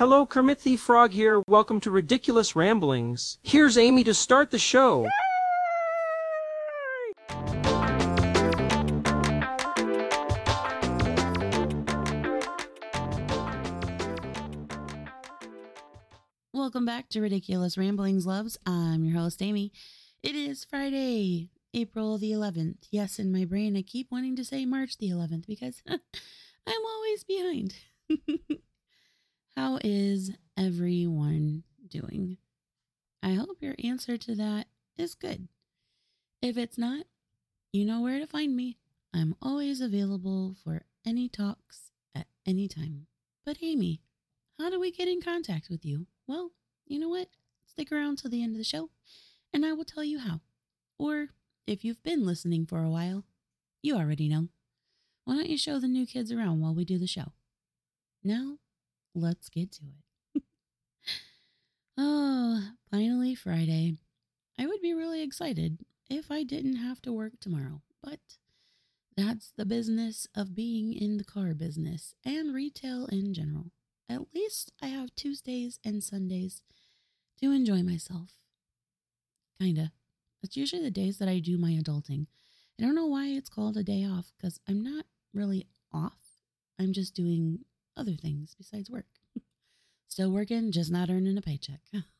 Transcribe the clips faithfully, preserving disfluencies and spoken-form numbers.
Hello, Kermit the Frog here. Welcome to Ridiculous Ramblings. Here's Amy to start the show. Welcome back to Ridiculous Ramblings, loves. I'm your host, Amy. It is Friday, April the eleventh. Yes, in my brain, I keep wanting to say March the eleventh because I'm always behind. How is everyone doing? I hope your answer to that is good. If it's not, you know where to find me. I'm always available for any talks at any time. But Amy, how do we get in contact with you? Well, you know what? Stick around till the end of the show, and I will tell you how. Or, if you've been listening for a while, you already know. Why don't you show the new kids around while we do the show? Now, let's get to it. Oh, finally Friday. I would be really excited if I didn't have to work tomorrow, but that's the business of being in the car business and retail in general. At least I have Tuesdays and Sundays to enjoy myself. Kinda. It's usually the days that I do my adulting. I don't know why it's called a day off, because I'm not really off. I'm just doing other things besides work. Still working, just not earning a paycheck.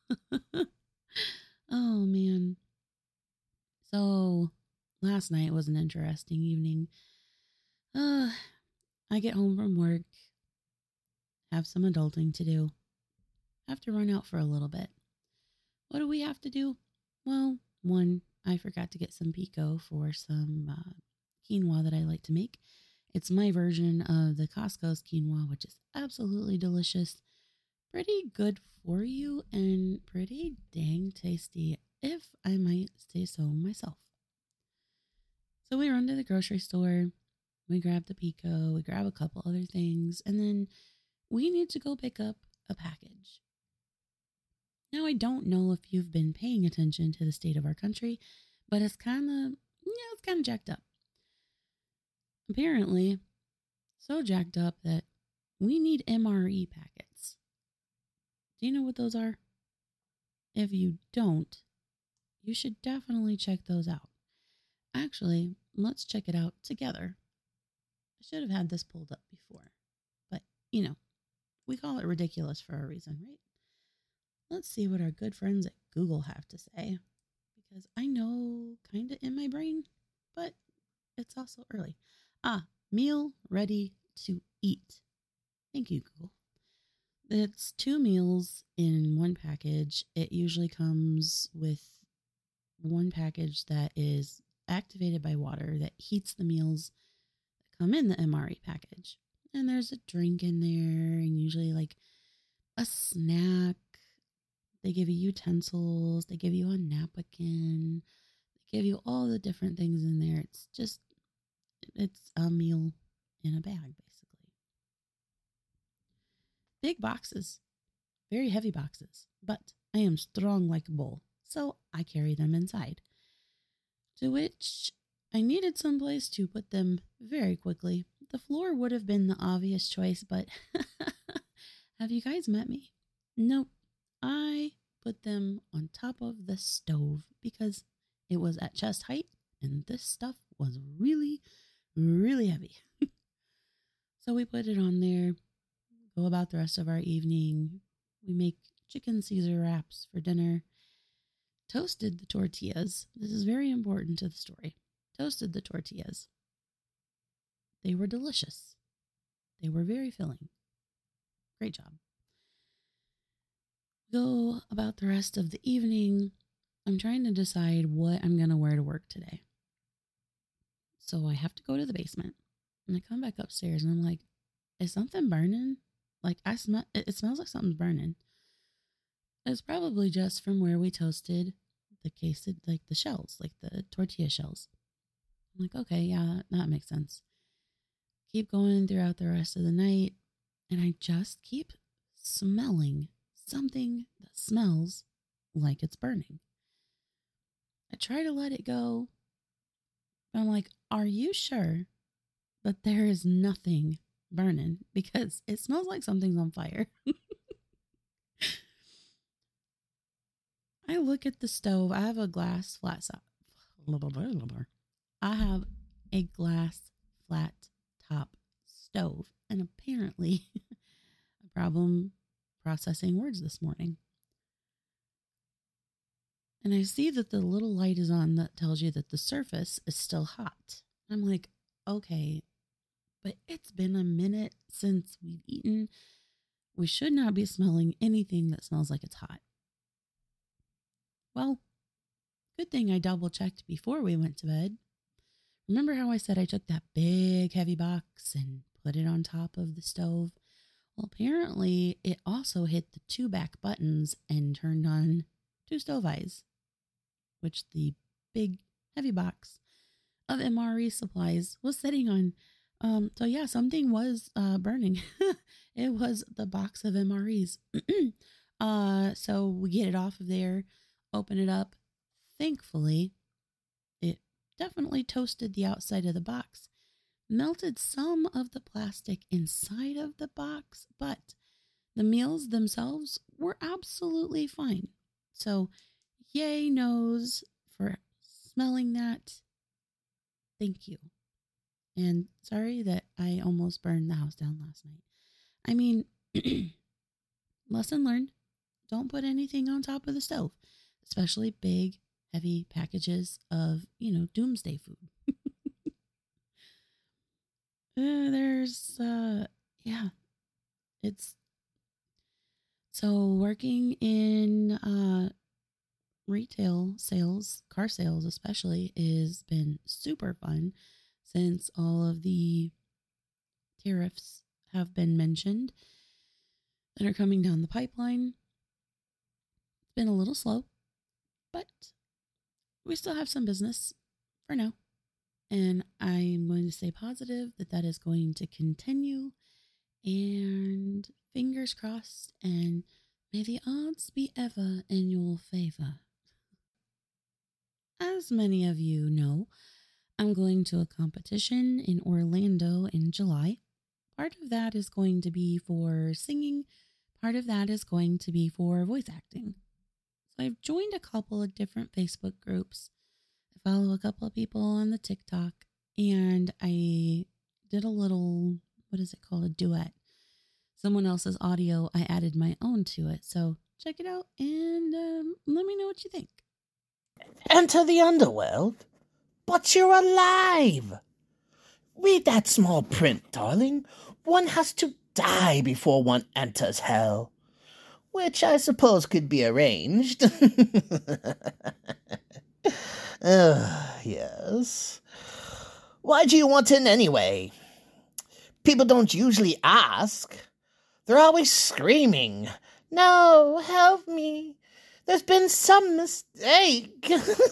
Oh, man. So, last night was an interesting evening. Uh, I get home from work, have some adulting to do, have to run out for a little bit. What do we have to do? Well, one, I forgot to get some pico for some uh, quinoa that I like to make. It's my version of the Costco's quinoa, which is absolutely delicious, pretty good for you, and pretty dang tasty, if I might say so myself. So we run to the grocery store, we grab the pico, we grab a couple other things, and then we need to go pick up a package. Now, I don't know if you've been paying attention to the state of our country, but it's kind of, yeah, it's kind of jacked up. Apparently, so jacked up that we need M R E packets. Do you know what those are? If you don't, you should definitely check those out. Actually, let's check it out together. I should have had this pulled up before, but, you know, we call it ridiculous for a reason, right? Let's see what our good friends at Google have to say, because I know kind of in my brain, but it's also early. Ah, meal ready to eat. Thank you, Google. It's two meals in one package. It usually comes with one package that is activated by water that heats the meals that come in the M R E package. And there's a drink in there, and usually like a snack. They give you utensils. They give you a napkin. They give you all the different things in there. It's just, it's a meal in a bag, basically. Big boxes. Very heavy boxes. But I am strong like a bull, so I carry them inside. To which I needed someplace to put them very quickly. The floor would have been the obvious choice, but have you guys met me? Nope. I put them on top of the stove because it was at chest height and this stuff was really, really heavy. So we put it on there, go about the rest of our evening. We make chicken Caesar wraps for dinner. Toasted the tortillas. This is very important to the story. Toasted the tortillas. They were delicious. They were very filling. Great job. Go about the rest of the evening. I'm trying to decide what I'm going to wear to work today. So I have to go to the basement. And I come back upstairs and I'm like, is something burning? Like I smell, it, it smells like something's burning. It's probably just from where we toasted the case, like the shells, like the tortilla shells. I'm like, okay, yeah, that, that makes sense. Keep going throughout the rest of the night. And I just keep smelling something that smells like it's burning. I try to let it go. But I'm like, are you sure that there is nothing burning? Because it smells like something's on fire. look at the stove, I have a glass flat top. I have a glass flat top stove, and apparently a problem processing words this morning. And I see that the little light is on that tells you that the surface is still hot. I'm like, okay, but it's been a minute since we've eaten. We should not be smelling anything that smells like it's hot. Well, good thing I double checked before we went to bed. Remember how I said I took that big heavy box and put it on top of the stove? Well, apparently it also hit the two back buttons and turned on two stove eyes, which the big heavy box of M R E supplies was sitting on. Um, so yeah, something was uh, burning. It was the box of M R Es. uh, so we get it off of there, open it up. Thankfully, it definitely toasted the outside of the box, melted some of the plastic inside of the box, but the meals themselves were absolutely fine. So yay nose for smelling that. Thank you. And sorry that I almost burned the house down last night. I mean, lesson learned. Don't put anything on top of the stove, especially big, heavy packages of, you know, doomsday food. uh, there's, uh, yeah, it's, so working in uh, retail sales, car sales especially, has been super fun since all of the tariffs have been mentioned that are coming down the pipeline. It's been a little slow, but we still have some business for now. And I'm going to stay positive that that is going to continue. And fingers crossed, and may the odds be ever in your favor. As many of you know, I'm going to a competition in Orlando in July. Part of that is going to be for singing. Part of that is going to be for voice acting. So I've joined a couple of different Facebook groups. I follow a couple of people on the TikTok, and I did a little, what is it called? A duet. Someone else's audio, I added my own to it. So check it out and um, let me know what you think. Enter the underworld? But you're alive! Read that small print, darling. One has to die before one enters hell. Which I suppose could be arranged. uh, yes. Why do you want in anyway? People don't usually ask. They're always screaming, "No, help me. There's been some mistake."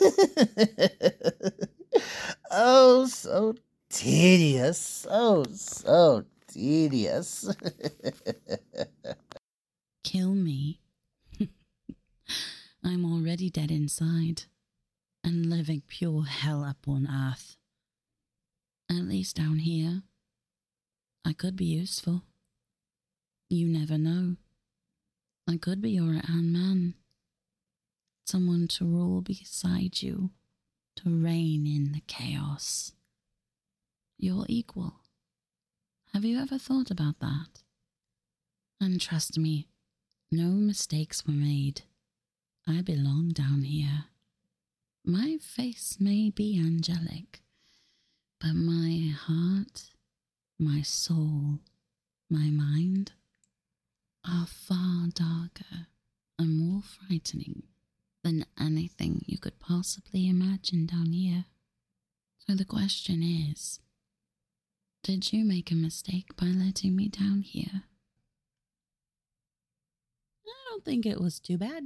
Oh, so tedious. So, so tedious. Kill me. I'm already dead inside and living pure hell up on earth. At least down here, I could be useful. You never know. I could be your right-hand man. Someone to rule beside you, to reign in the chaos. Your equal. Have you ever thought about that? And trust me, no mistakes were made. I belong down here. My face may be angelic, but my heart, my soul, my mind are far darker and more frightening than anything you could possibly imagine down here. So the question is, did you make a mistake by letting me down here? I don't think it was too bad.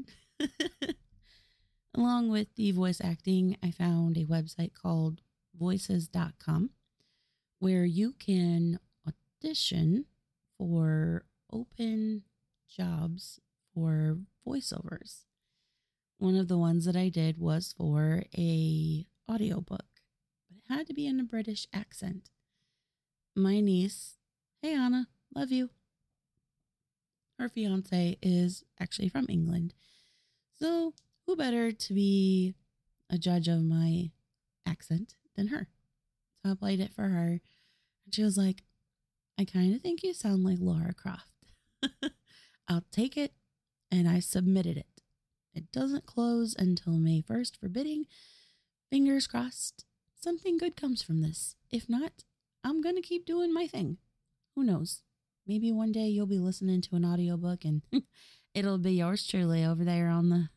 Along with the voice acting, I found a website called voices dot com where you can audition for open jobs for voiceovers. One of the ones that I did was for a audiobook, but it had to be in a British accent. My niece, hey Anna, love you. Her fiance is actually from England. So who better to be a judge of my accent than her? So I played it for her. And she was like, I kind of think you sound like Lara Croft. I'll take it. And I submitted it. It doesn't close until May first for bidding. Fingers crossed, something good comes from this. If not, I'm going to keep doing my thing. Who knows? Maybe one day you'll be listening to an audiobook and it'll be yours truly over there on the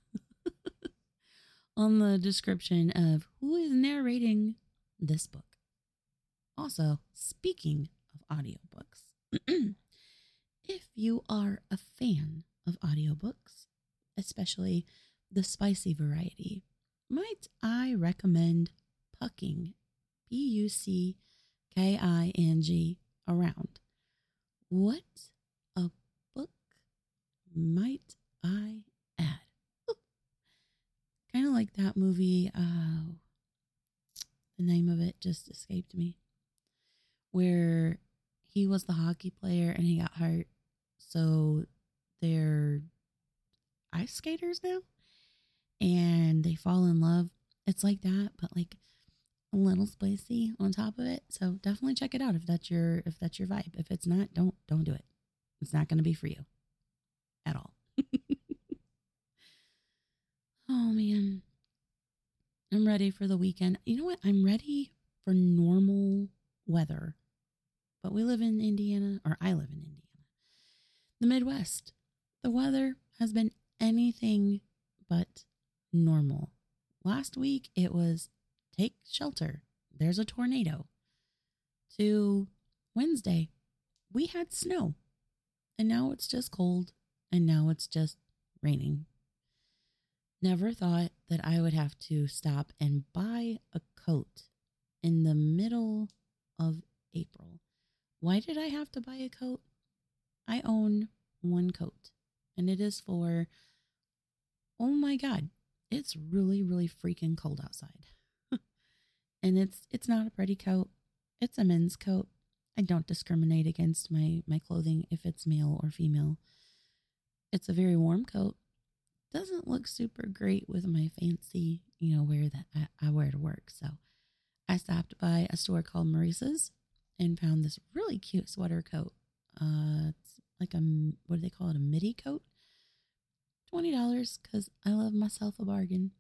on the description of who is narrating this book. Also, speaking of audiobooks, if you are a fan of audiobooks, especially the spicy variety, might I recommend Pucking, P U C K I N G, Around. What a book, might I add. Kind of like that movie, uh, the name of it just escaped me, where he was the hockey player and he got hurt. So they're ice skaters now and they fall in love. It's like that, but like a little spicy on top of it. So definitely check it out if that's your if that's your vibe. If it's not, don't don't do it. It's not going to be for you at all. Oh man. I'm ready for the weekend. You know what? I'm ready for normal weather. But we live in Indiana, or I live in Indiana. The Midwest. The weather has been anything but normal. Last week it was take shelter, there's a tornado. To Wednesday, we had snow. And now it's just cold. And now it's just raining. Never thought that I would have to stop and buy a coat in the middle of April. Why did I have to buy a coat? I own one coat. And it is for, oh my God, it's really, really freaking cold outside. And it's it's not a pretty coat. It's a men's coat. I don't discriminate against my, my clothing if it's male or female. It's a very warm coat. Doesn't look super great with my fancy, you know, wear that I, I wear to work. So I stopped by a store called Maurice's and found this really cute sweater coat. Uh, it's like a, what do they call it? A midi coat. twenty dollars because I love myself a bargain.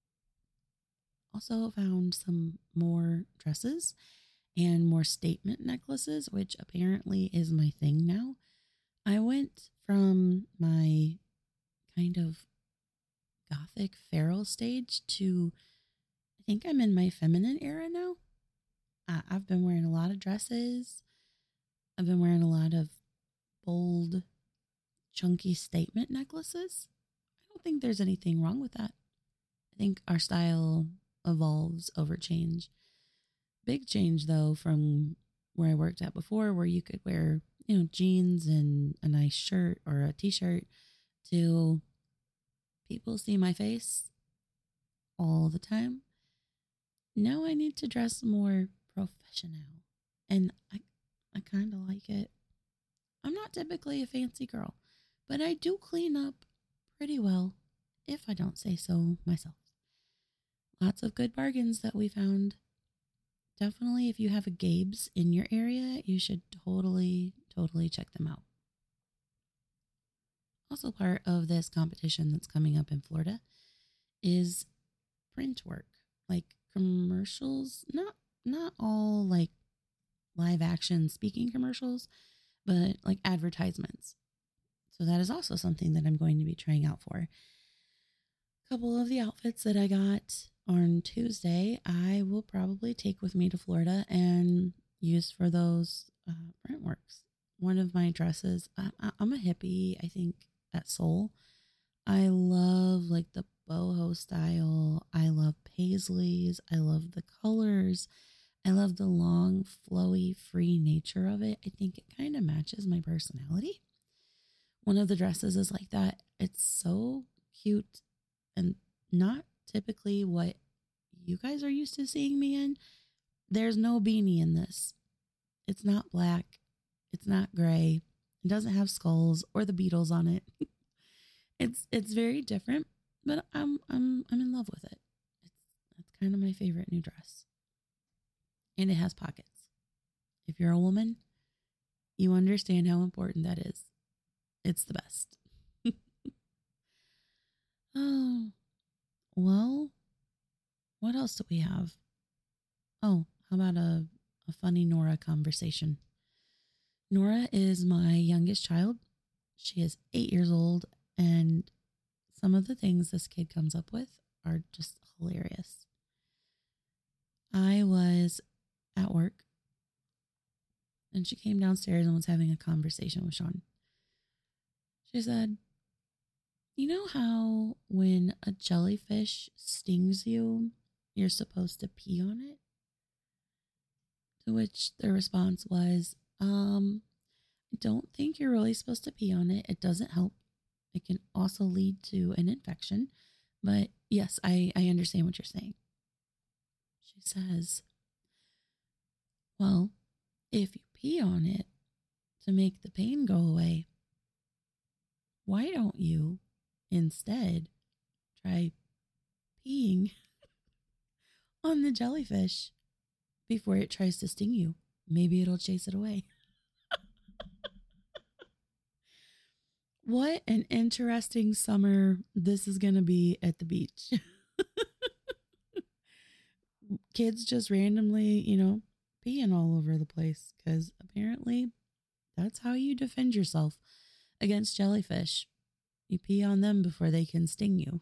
Also found some more dresses and more statement necklaces, which apparently is my thing now. I went from my kind of gothic feral stage to, I think I'm in my feminine era now. Uh, I've been wearing a lot of dresses. I've been wearing a lot of bold, chunky statement necklaces. I don't think there's anything wrong with that. I think our style evolves over change. Big change though from where I worked at before, where you could wear, you know, jeans and a nice shirt or a t-shirt, to people see my face all the time. Now I need to dress more professional, and I I kind of like it. I'm not typically a fancy girl, but I do clean up pretty well, if I don't say so myself. Lots of good bargains that we found. Definitely, if you have a Gabe's in your area, you should totally, totally check them out. Also part of this competition that's coming up in Florida is print work, like commercials, not not all like live action speaking commercials, but like advertisements. So that is also something that I'm going to be trying out for. A couple of the outfits that I got on Tuesday, I will probably take with me to Florida and use for those uh, print works. One of my dresses, I, I'm a hippie, I think, at soul. I love like the boho style. I love paisleys. I love the colors. I love the long, flowy, free nature of it. I think it kind of matches my personality. One of the dresses is like that. It's so cute and not typically what you guys are used to seeing me in. There's no beanie in this. It's not black. It's not gray. It doesn't have skulls or the Beatles on it. It's it's very different. but I'm I'm I'm in love with it. It's that's kind of my favorite new dress. And it has pockets. If you're a woman, you understand how important that is. It's the best. Oh, well, what else do we have? Oh, how about a, a funny Nora conversation? Nora is my youngest child. She is eight years old, and some of the things this kid comes up with are just hilarious. I was at work, and she came downstairs and was having a conversation with Sean. She said, you know how when a jellyfish stings you, you're supposed to pee on it? To which the response was, um, I don't think you're really supposed to pee on it. It doesn't help. It can also lead to an infection. But yes, I, I understand what you're saying. She says, well, if you pee on it to make the pain go away, why don't you instead try peeing on the jellyfish before it tries to sting you? Maybe it'll chase it away. What an interesting summer this is going to be at the beach. Kids just randomly, you know, peeing all over the place because apparently that's how you defend yourself against jellyfish. You pee on them before they can sting you.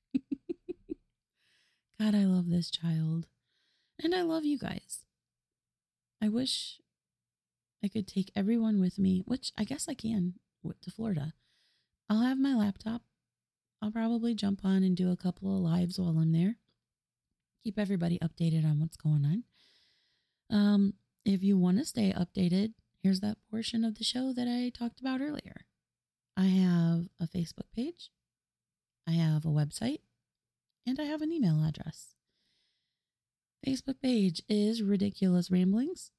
God, I love this child. And I love you guys. I wish I could take everyone with me, which I guess I can, to Florida. I'll have my laptop. I'll probably jump on and do a couple of lives while I'm there. Keep everybody updated on what's going on. Um, if you want to stay updated, here's that portion of the show that I talked about earlier. I have a Facebook page, I have a website, and I have an email address. Facebook page is Ridiculous Ramblings.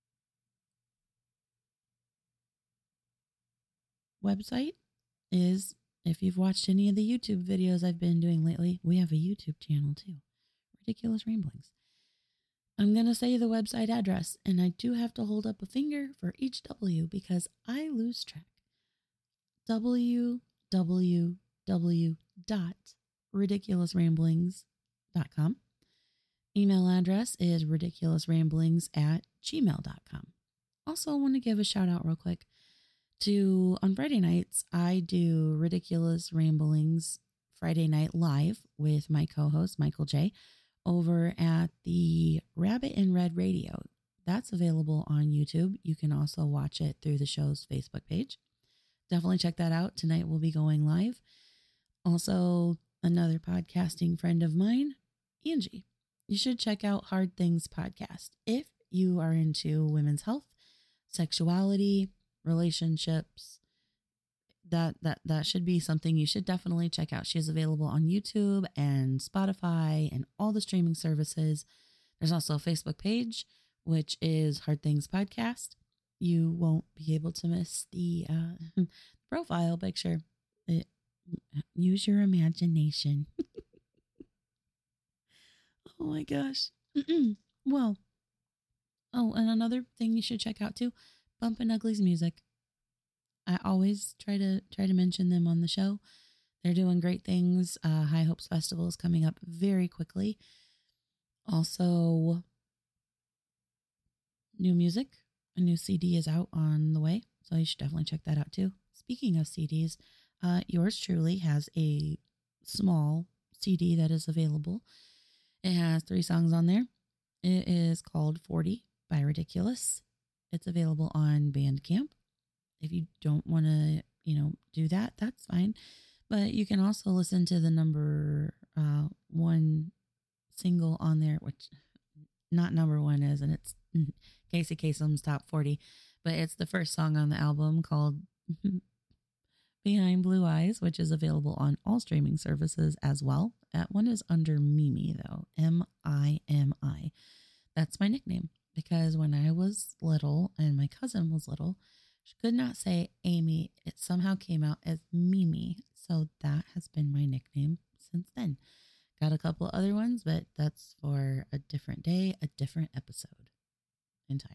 Website is, if you've watched any of the YouTube videos I've been doing lately, we have a YouTube channel too. Ridiculous Ramblings. I'm going to say the website address, and I do have to hold up a finger for each W because I lose track. w w w dot ridiculous ramblings dot com. Email address is ridiculousramblings at gmail dot com. Also, I want to give a shout out real quick to, on Friday nights, I do Ridiculous Ramblings Friday Night Live with my co-host, Michael J., over at the Rabbit in Red Radio. That's available on YouTube. You can also watch it through the show's Facebook page. Definitely check that out. Tonight we'll be going live. Also, another podcasting friend of mine, Angie. You should check out Hard Things Podcast if you are into women's health, sexuality, relationships. That that that should be something you should definitely check out. She is available on YouTube and Spotify and all the streaming services. There's also a Facebook page, which is Hard Things Podcast. You won't be able to miss the uh, profile picture. It, use your imagination. Oh my gosh. Well, oh, and another thing you should check out too, Bumpin' Ugly's music. I always try to try to mention them on the show. They're doing great things. Uh, High Hopes Festival is coming up very quickly. Also, new music. A new C D is out on the way, so you should definitely check that out too. Speaking of C Ds, uh, yours truly has a small C D that is available. It has three songs on there. It is called forty by Ridiculous. It's available on Bandcamp. If you don't want to, you know, do that, that's fine. But you can also listen to the number uh, one single on there, which not number one is, and it's Casey Kasem's Top forty. But it's the first song on the album called Behind Blue Eyes, which is available on all streaming services as well. That one is under Mimi, though. M I M I. That's my nickname because when I was little and my cousin was little, she could not say Amy. It somehow came out as Mimi. So that has been my nickname couple other ones, but that's for a different day, a different episode entirely.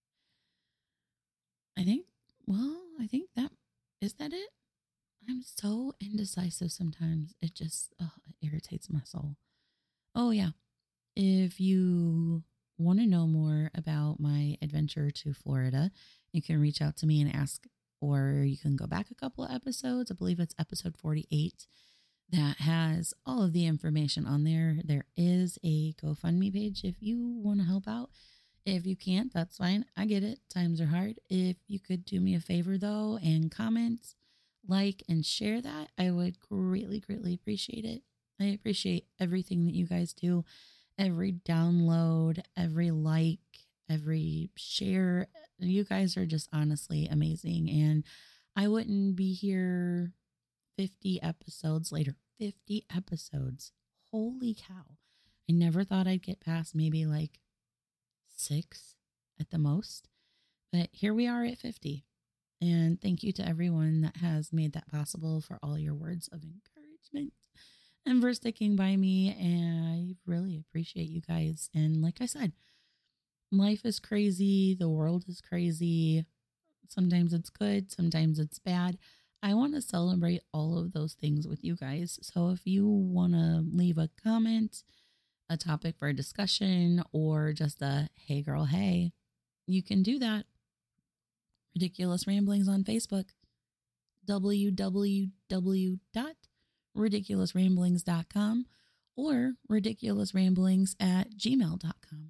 I think, well, I think that, is that it? I'm so indecisive sometimes. It just oh, it irritates my soul. Oh, yeah. If you want to know more about my adventure to Florida, you can reach out to me and ask, or you can go back a couple of episodes. I believe it's episode forty-eight that has all of the information on there. There is a GoFundMe page if you want to help out. If you can't, that's fine. I get it. Times are hard. If you could do me a favor, though, and comment, like, and share that, I would greatly, greatly appreciate it. I appreciate everything that you guys do. Every download, every like, every share. You guys are just honestly amazing. And I wouldn't be here fifty episodes later. fifty episodes. Holy cow. I never thought I'd get past maybe like six at the most. But here we are at fifty. And thank you to everyone that has made that possible, for all your words of encouragement and for sticking by me. And I really appreciate you guys. And like I said, life is crazy. The world is crazy. Sometimes it's good. Sometimes it's bad. I want to celebrate all of those things with you guys. So if you want to leave a comment, a topic for a discussion, or just a, hey girl, hey, you can do that. Ridiculous Ramblings on Facebook, w w w dot ridiculous ramblings dot com or ridiculousramblings at gmail dot com.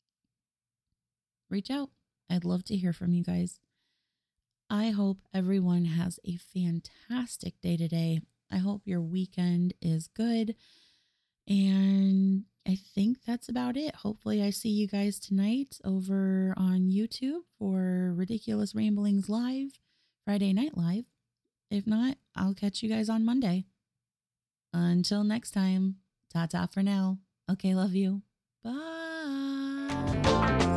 Reach out. I'd love to hear from you guys. I hope everyone has a fantastic day today. I hope your weekend is good. And I think that's about it. Hopefully I see you guys tonight over on YouTube for Ridiculous Ramblings Live, Friday Night Live. If not, I'll catch you guys on Monday. Until next time, ta-ta for now. Okay, love you. Bye.